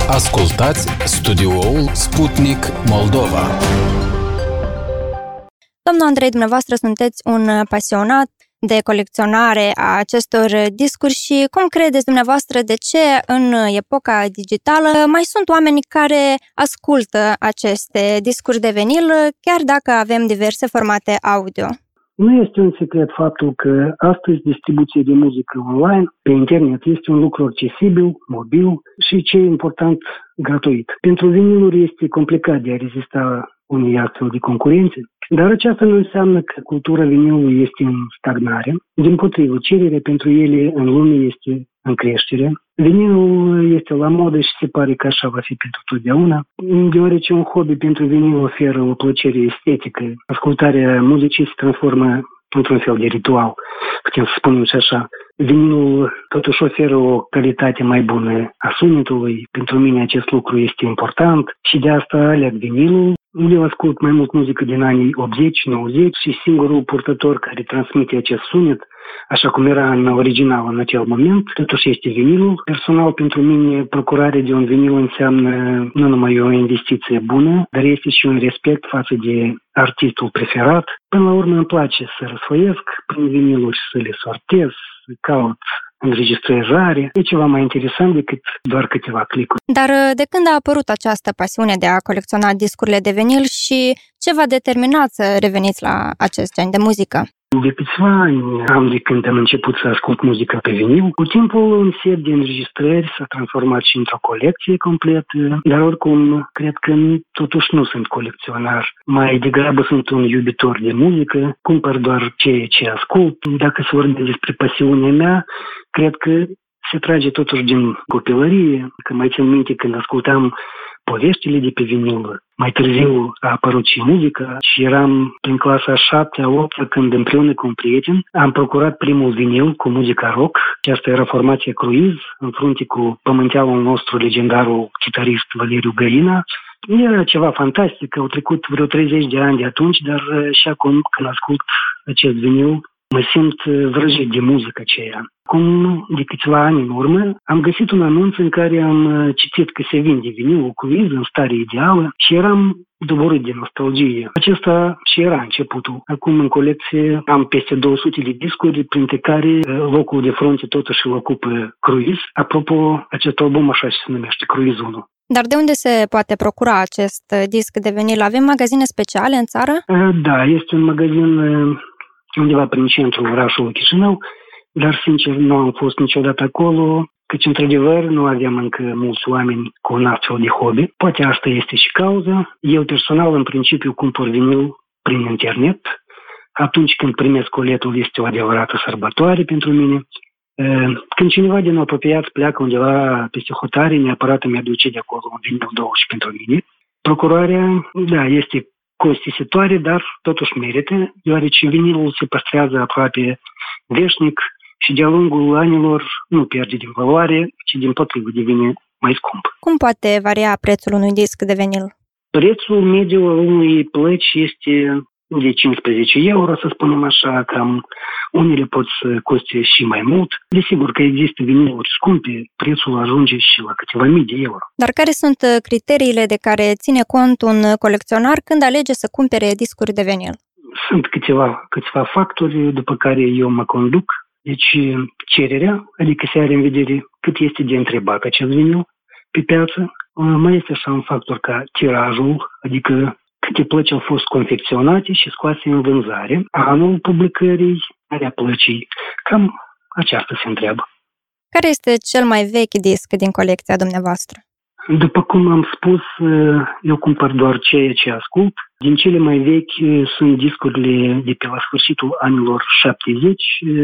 Ascultați studioul Sputnik Moldova. Domnul Andrei, dumneavoastră sunteți un pasionat de colecționare a acestor discuri și cum credeți dumneavoastră de ce în epoca digitală mai sunt oameni care ascultă aceste discuri de vinil, chiar dacă avem diverse formate audio? Nu este un secret faptul că astăzi distribuția de muzică online pe internet este un lucru accesibil, mobil și, ce e important, gratuit. Pentru viniluri este complicat de a rezista unei astfel de concurențe, dar aceasta nu înseamnă că cultura vinilului este în stagnare. Dimpotrivă, cererea pentru ele în lume este în creștere. Vinilul este la modă și se pare că așa va fi pentru totdeauna, deoarece un hobby pentru vinil oferă o plăcere estetică. Ascultarea muzicii se transformă într-un fel de ritual, putem să spunem și așa. Vinilul totuși oferă o calitate mai bună a sunetului. Pentru mine acest lucru este important și de asta aleg vinilul. Eu ascult mai mult muzică din anii 80-90 și singurul purtător care transmite acest sunet, așa cum era în original în acel moment, totuși este vinilul. Personal, pentru mine, procurarea de un vinil înseamnă nu numai o investiție bună, dar este și un respect față de artistul preferat. Până la urmă îmi place să răsfoiesc prin viniluri, să le sortez, să caut înregistrare. E ceva mai interesant decât doar câteva clicuri. Dar de când a apărut această pasiune de a colecționa discurile de vinil și ce v-a determinat să reveniți la acest gen de muzică? De câțiva ani am de când am început să ascult muzică pe vinil. Cu timpul un set de înregistrări s-a transformat și într-o colecție completă, dar oricum cred că totuși nu sunt colecționar. Mai degrabă sunt un iubitor de muzică, cumpăr doar ceea ce ascult. Dacă se vorbește despre pasiunea mea, cred că se trage totuși din copilărie, că mai țin minte când ascultam poveștile de pe vinil. Mai târziu a apărut și muzica și eram prin clasa 7-8 când împreună cu un prieten am procurat primul vinil cu muzica rock. Aceasta era formația Cruise, în frunte cu pământealul nostru, legendarul chitarist Valeriu Găina. Era ceva fantastic, au trecut vreo 30 de ani de atunci, dar și acum când ascult acest vinil mă simt vrăjit de muzica aceea. Acum, de câțiva ani în urmă, am găsit un anunț în care am citit că se vinde vinilul Cruise în stare ideală și eram doborât de nostalgie. Acesta și era începutul. Acum, în colecție, am peste 200 de discuri, printre care locul de frunte totuși îl ocupă Cruise. Apropo, acest album așa se numește, Cruise 1. Dar de unde se poate procura acest disc de vinil? Avem magazine speciale în țară? Da, este un magazin undeva prin centrul orașului Chișinău, dar, sincer, nu am fost niciodată acolo, căci, într-adevăr, nu aveam încă mulți oameni cu un astfel de hobby. Poate asta este și cauza. Eu, personal, în principiu, cumpăr vinil prin internet. Atunci când primesc coletul, este o adevărată sărbătoare pentru mine. Când cineva din apropiat pleacă undeva peste hotare, neapărat îmi aduce de acolo un vinil 20 pentru mine. Procurarea, da, este costisitoare, dar totuși merită, deoarece vinilul se păstrează aproape veșnic și de-a lungul anilor nu pierde din valoare, ci dimpotrivă devine mai scump. Cum poate varia prețul unui disc de vinil? Prețul mediu al unui plăci este de 15 euro, să spunem așa, cam unele pot să coste și mai mult. Desigur că există viniluri scumpe, prețul ajunge și la câteva mii de euro. Dar care sunt criteriile de care ține cont un colecționar când alege să cumpere discuri de vinil? Sunt câțiva factori după care eu mă conduc. Deci cererea, adică se are în vedere cât este de întrebat acest vinil pe piață. Mai este așa un factor ca tirajul, adică câte plăci au fost confecționate și scoase în vânzare, anul publicării, area plăcii. Cam aceasta se întreabă. Care este cel mai vechi disc din colecția dumneavoastră? După cum am spus, eu cumpăr doar ceea ce ascult. Din cele mai vechi sunt discurile de pe la sfârșitul anilor 70,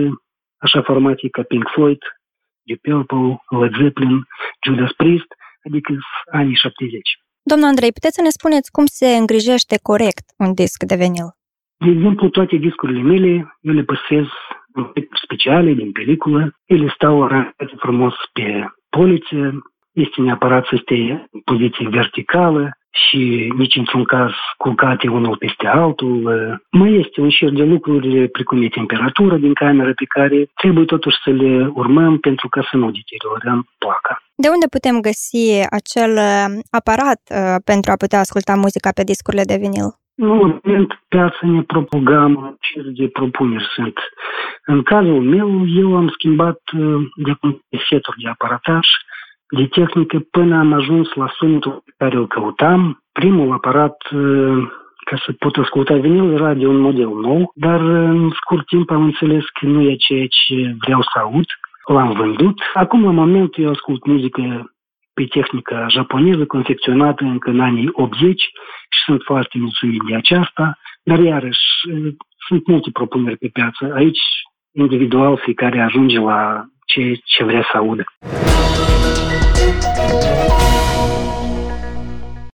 așa formații ca Pink Floyd, Deep Purple, Led Zeppelin, Judas Priest, adică anii 70. Domnul Andrei, puteți să ne spuneți cum se îngrijește corect un disc de vinil? De exemplu, toate discurile mele, eu le păstrez în speciale, din peliculă. Ele stau arătate frumos pe polițe, este neapărat să stea în poziție verticală și nici într-un caz culcate unul peste altul. Mai este un șir de lucruri precum e temperatura din cameră pe care trebuie totuși să le urmăm pentru ca să nu deteriorăm placa. De unde putem găsi acel aparat pentru a putea asculta muzica pe discurile de vinil? În piață ne propagăm ce de propuneri sunt. În cazul meu, eu am schimbat de seturi de aparataj, de tehnică, până am ajuns la sunetul pe care îl căutam. Primul aparat ca să pot asculta vinil era de un model nou, dar în scurt timp am înțeles că nu e ceea ce vreau să aud. L-am vândut. Acum, la moment, eu ascult muzică pe tehnică japoneză, confecționată încă în anii 80 și sunt foarte mulțumit de aceasta, dar iarăși sunt multe propuneri pe piață. Aici, individual, fiecare ajunge la ce vrea să audă.